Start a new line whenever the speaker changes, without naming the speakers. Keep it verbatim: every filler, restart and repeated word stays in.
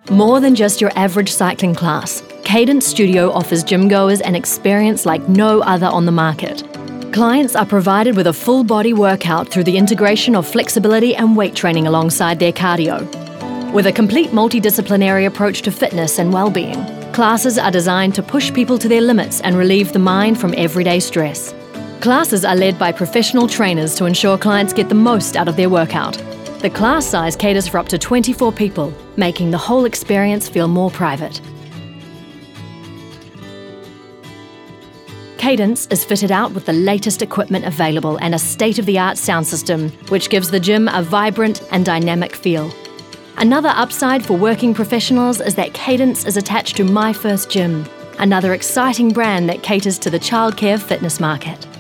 More than just your average cycling class, Cadence Studio offers gym goers an experience like no other on the market. Clients are provided with a full body workout through the integration of flexibility and weight training alongside their cardio. With a complete multidisciplinary approach to fitness and well-being, classes are designed to push people to their limits and relieve the mind from everyday stress. Classes are led by professional trainers to ensure clients get the most out of their workout. The class size caters for up to twenty-four people, making the whole experience feel more private. Cadence is fitted out with the latest equipment available and a state-of-the-art sound system, which gives the gym a vibrant and dynamic feel. Another upside for working professionals is that Cadence is attached to My First Gym, another exciting brand that caters to the childcare fitness market.